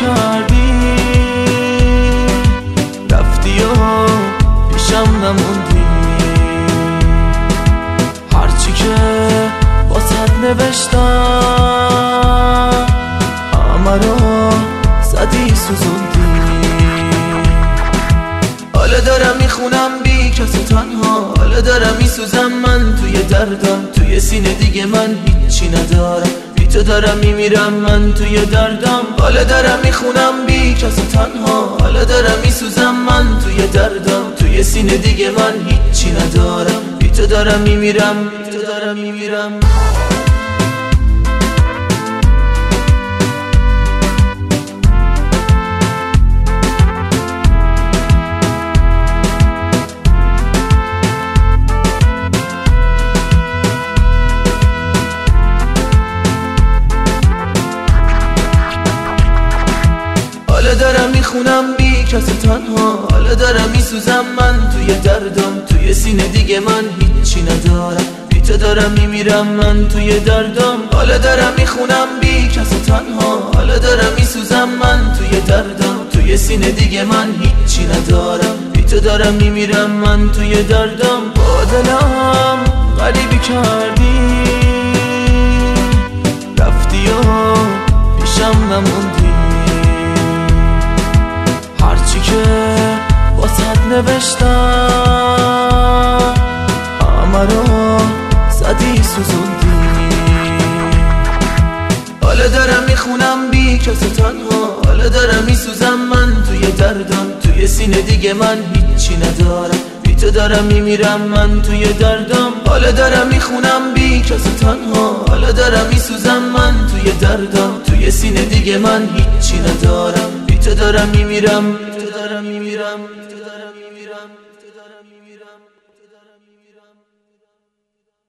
کردی، رفتی و پیشم نموندی. هرچی که واسد نوشتم همه رو زدی سوزوندی. حالا دارم میخونم بی کس تنها، حالا دارم میسوزم من توی دردم، توی سینه دیگه من هیچی ندارم، بی تو دارم میمیرم من توی دردم. حالا دارم میخونم بی کس تنها، حالا دارم میسوزم من توی دردم، توی سینه دیگه من هیچی ندارم، بی تو دارم میمیرم، بی تو دارم میمیرم. حالا دارم میخونم بی کس تنها، حالا دارم میسوزم من توی دردم، توی سینه دیگه من هیچی ندارم، بی تو دارم میمیرم من توی دردم. حالا دارم میخونم بی کس تنها، حالا دارم میسوزم من توی دردم، توی سینه دیگه من هیچی ندارم، بی تو دارم میمیرم من توی دردم. با دلم غریبی کردی، رفتی و پیشم نموندی. هرچی که واسد نوشتم همه رو زدی سوزوندی. حالا دارم میخونم بی کس تنها، حالا دارم میسوزم من توی دردم، توی سینه دیگه من هیچی ندارم، بی تو دارم میمیرم من توی دردم. حالا دارم میخونم بی کس تنها، حالا دارم میسوزم من توی دردم، توی سینه دیگه من هیچی ندارم، بی تو دارم میمیرم، بی تو دارم میمیرم.